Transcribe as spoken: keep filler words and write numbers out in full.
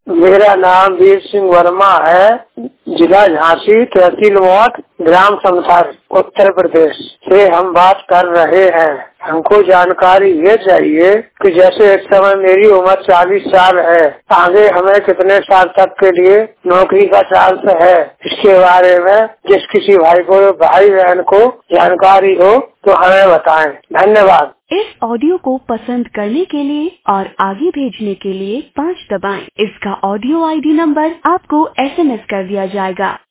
मेरा नाम वीर सिंह वर्मा है, जिला झांसी, तहसील मौत, ग्राम समथर, उत्तर प्रदेश से हम बात कर रहे हैं। हमको जानकारी ये चाहिए कि जैसे एक समय मेरी उम्र चालीस साल है, आगे हमें कितने साल तक के लिए नौकरी का चांस है, इसके बारे में जिस किसी भाई को भाई बहन को जानकारी हो तो हमें बताएं। धन्यवाद। इस ऑडियो को पसंद करने के लिए और आगे भेजने के लिए पाँच दबाएं। इसका ऑडियो आई डी नंबर आपको एस एम एस कर दिया जाएगा।